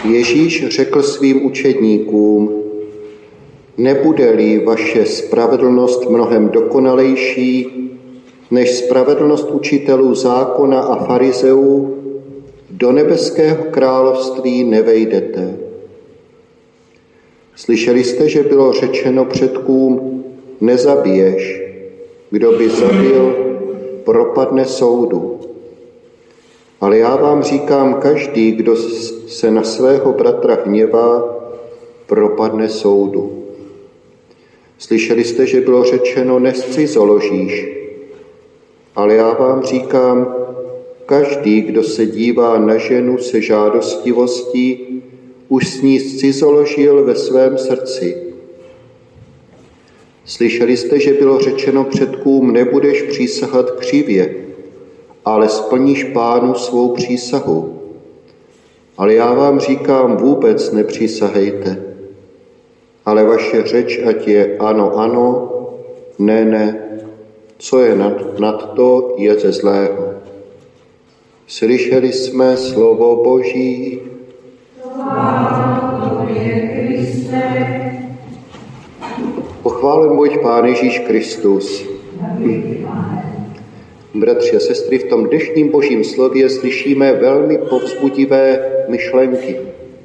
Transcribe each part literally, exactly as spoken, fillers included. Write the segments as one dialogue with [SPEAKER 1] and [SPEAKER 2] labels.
[SPEAKER 1] Ježíš řekl svým učedníkům: nebude-li vaše spravedlnost mnohem dokonalejší než spravedlnost učitelů zákona a farizeů, do nebeského království nevejdete. Slyšeli jste, že bylo řečeno předkům: nezabiješ, kdo by zabil, propadne soudu. Ale já vám říkám, každý, kdo se na svého bratra hněvá, propadne soudu. Slyšeli jste, že bylo řečeno: nezcizoložíš. Ale já vám říkám, každý, kdo se dívá na ženu se žádostivostí, už s ní zcizoložil ve svém srdci. Slyšeli jste, že bylo řečeno předkům: nebudeš přísahat křivě, ale splníš Pánu svou přísahu. Ale já vám říkám, vůbec nepřísahejte, ale vaše řeč ať je ano, ano, ne, ne, co je nad, nad to, je ze zlého. Slyšeli jsme slovo Boží. Pochválen buď Pán Ježíš Kristus. Bratři a sestry, v tom dnešním Božím slově slyšíme velmi povzbudivé myšlenky.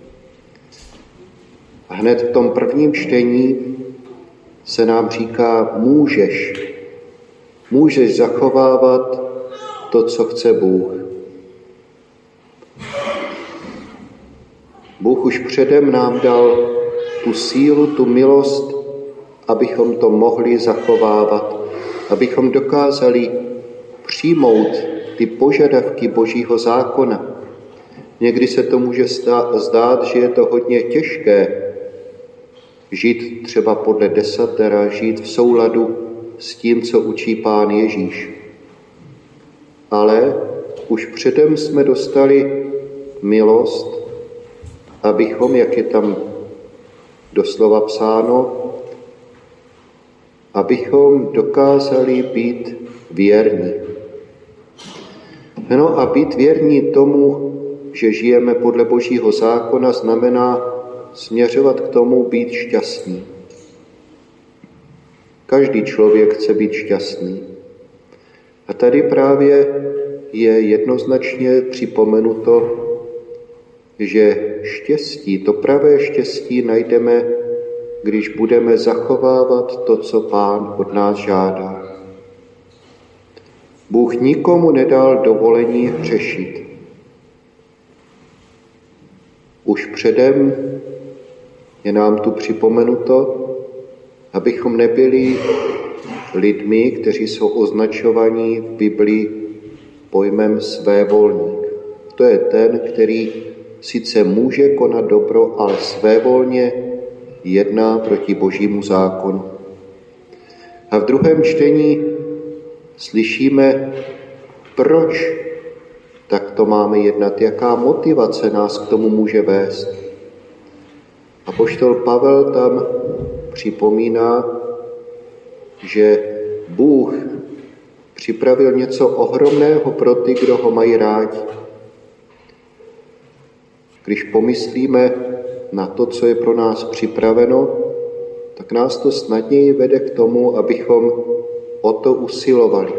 [SPEAKER 1] A hned v tom prvním čtení se nám říká: můžeš, můžeš zachovávat to, co chce Bůh. Bůh už předem nám dal tu sílu, tu milost, abychom to mohli zachovávat, abychom dokázali přijmout ty požadavky Božího zákona. Někdy se to může zdát, že je to hodně těžké žít třeba podle desatera, žít v souladu s tím, co učí Pán Ježíš. Ale už předem jsme dostali milost, abychom, jak je tam doslova psáno, abychom dokázali být věrní. No a být věrní tomu, že žijeme podle Božího zákona, znamená směřovat k tomu být šťastný. Každý člověk chce být šťastný. A tady právě je jednoznačně připomenuto, že štěstí, to pravé štěstí najdeme, když budeme zachovávat to, co Pán od nás žádá. Bůh nikomu nedal dovolení hřešit. Už předem je nám tu připomenuto, abychom nebyli lidmi, kteří jsou označovaní v Biblii pojmem svévolník. To je ten, který sice může konat dobro, ale svévolně jedná proti Božímu zákonu. A v druhém čtení slyšíme, proč takto máme jednat, jaká motivace nás k tomu může vést. Apoštol Pavel tam připomíná, že Bůh připravil něco ohromného pro ty, kdo ho mají rádi. Když pomyslíme na to, co je pro nás připraveno, tak nás to snadněji vede k tomu, abychom o to usilovali.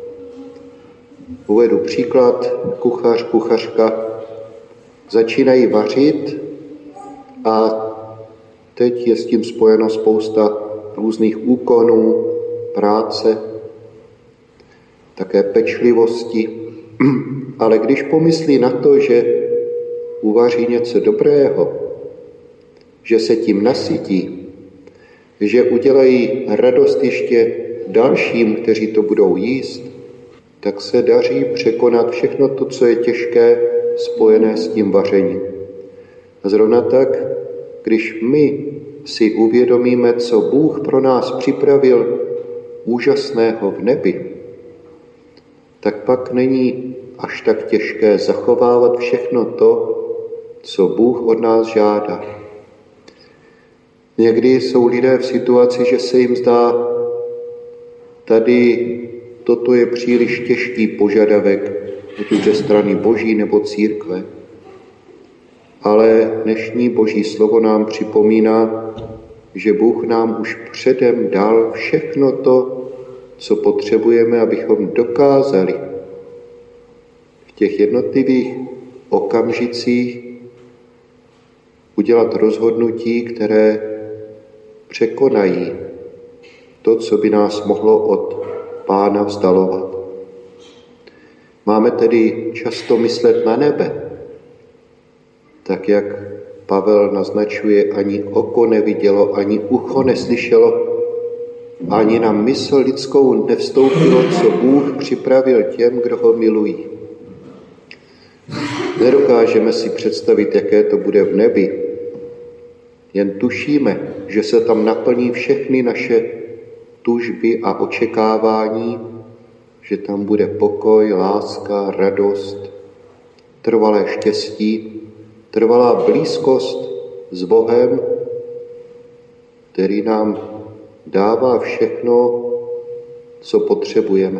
[SPEAKER 1] Uvedu příklad: kuchař, kuchařka začínají vařit a teď je s tím spojeno spousta různých úkonů, práce, také pečlivosti. Ale když pomyslí na to, že uvaří něco dobrého, že se tím nasytí, že udělají radost ještě dalším, kteří to budou jíst, tak se daří překonat všechno to, co je těžké, spojené s tím vařením. A zrovna tak, když my si uvědomíme, co Bůh pro nás připravil úžasného v nebi, tak pak není až tak těžké zachovávat všechno to, co Bůh od nás žádá. Někdy jsou lidé v situaci, že se jim zdá, tady toto je příliš těžký požadavek, ať už ze strany Boží nebo církve. Ale dnešní Boží slovo nám připomíná, že Bůh nám už předem dal všechno to, co potřebujeme, abychom dokázali v těch jednotlivých okamžicích udělat rozhodnutí, které překonají to, co by nás mohlo od Pána vzdalovat. Máme tedy často myslet na nebe, tak jak Pavel naznačuje, ani oko nevidělo, ani ucho neslyšelo, ani na mysl lidskou nevstoupilo, co Bůh připravil těm, kdo ho milují. Nedokážeme si představit, jaké to bude v nebi. Jen tušíme, že se tam naplní všechny naše tužby a očekávání, že tam bude pokoj, láska, radost, trvalé štěstí, trvalá blízkost s Bohem, který nám dává všechno, co potřebujeme.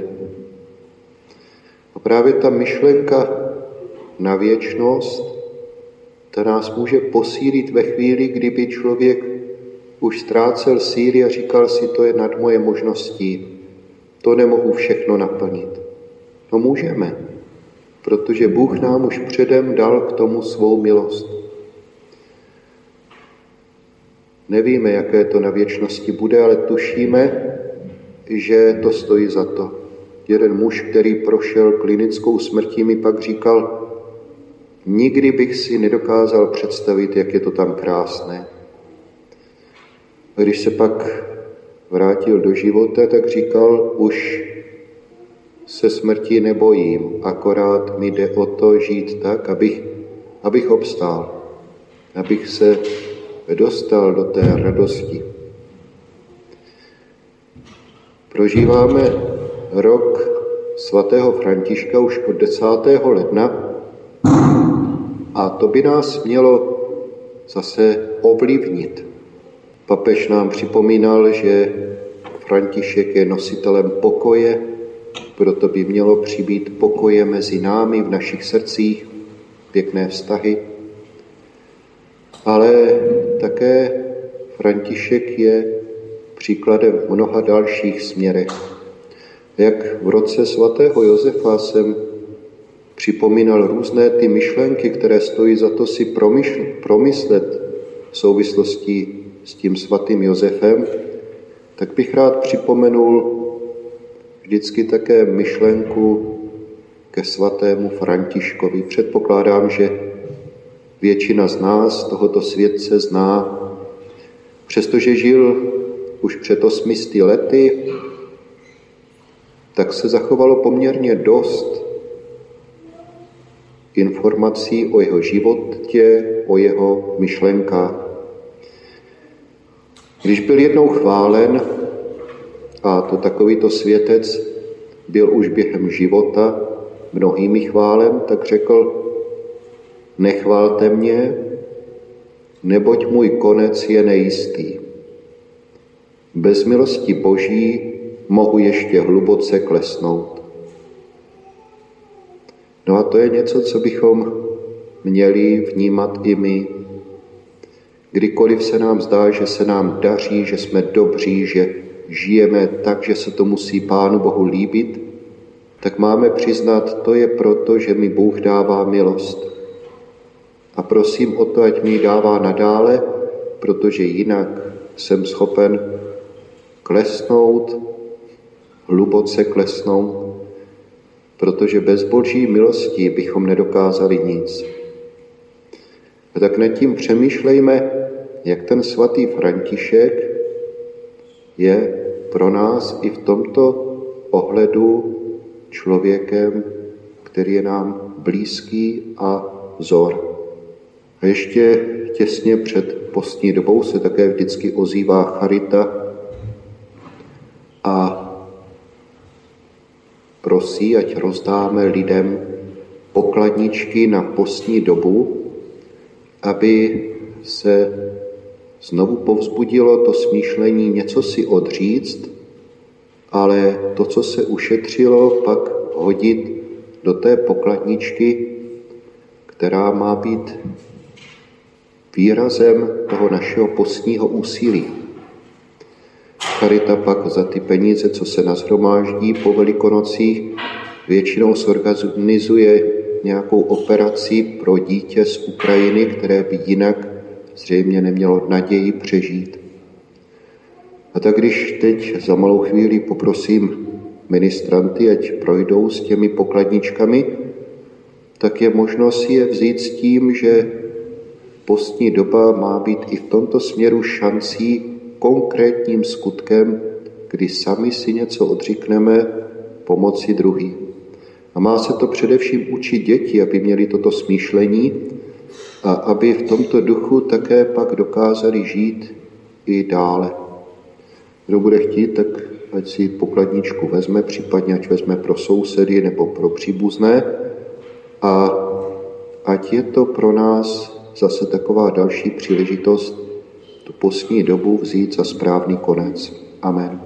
[SPEAKER 1] A právě ta myšlenka na věčnost, ta nás může posílit ve chvíli, kdyby člověk už ztrácel síly a říkal si, to je nad moje možností, to nemohu všechno naplnit. No můžeme, protože Bůh nám už předem dal k tomu svou milost. Nevíme, jaké to na věčnosti bude, ale tušíme, že to stojí za to. Jeden muž, který prošel klinickou smrtí, mi pak říkal, nikdy bych si nedokázal představit, jak je to tam krásné. A když se pak vrátil do života, tak říkal, už se smrti nebojím, akorát mi jde o to žít tak, abych, abych obstál, abych se dostal do té radosti. Prožíváme rok svatého Františka už od desátého ledna a to by nás mělo zase ovlivnit. Papež nám připomínal, že František je nositelem pokoje, proto by mělo přibýt pokoje mezi námi v našich srdcích, pěkné vztahy. Ale také František je příkladem v mnoha dalších směrech. Jak v roce svatého Josefa jsem připomínal různé ty myšlenky, které stojí za to si promyšl, promyslet v souvislosti s tím svatým Josefem, tak bych rád připomenul vždycky také myšlenku ke svatému Františkovi. Předpokládám, že většina z nás tohoto světce zná, přestože žil už před osmisty lety, tak se zachovalo poměrně dost informací o jeho životě, o jeho myšlenkách. Když byl jednou chválen, a to takovýto světec byl už během života mnohými chválen, tak řekl, nechválte mě, neboť můj konec je nejistý. Bez milosti Boží mohu ještě hluboce klesnout. No a to je něco, co bychom měli vnímat i my. Kdykoliv se nám zdá, že se nám daří, že jsme dobří, že žijeme tak, že se to musí Pánu Bohu líbit, tak máme přiznat, to je proto, že mi Bůh dává milost. A prosím o to, ať mi ji dává nadále, protože jinak jsem schopen klesnout, hluboce klesnout, protože bez Boží milosti bychom nedokázali nic. A tak nad tím přemýšlejme, jak ten svatý František je pro nás i v tomto ohledu člověkem, který je nám blízký a vzor. A ještě těsně před postní dobou se také vždycky ozývá charita a prosí, ať rozdáme lidem pokladničky na postní dobu, aby se znovu povzbudilo to smýšlení něco si odříct, ale to, co se ušetřilo, pak hodit do té pokladničky, která má být výrazem toho našeho postního úsilí. Charita pak za ty peníze, co se nashromáždí po Velikonocích, většinou zorganizuje nějakou operaci pro dítě z Ukrajiny, které by jinak zřejmě nemělo naději přežít. A tak když teď za malou chvíli poprosím ministranty, ať projdou s těmi pokladničkami, tak je možno si je vzít s tím, že postní doba má být i v tomto směru šancí konkrétním skutkem, kdy sami si něco odříkneme pomoci druhým. A má se to především učit děti, aby měli toto smýšlení a aby v tomto duchu také pak dokázali žít i dále. Kdo bude chtít, tak ať si pokladničku vezme, případně ať vezme pro sousedy nebo pro příbuzné a ať je to pro nás zase taková další příležitost tu postní dobu vzít za správný konec. Amen.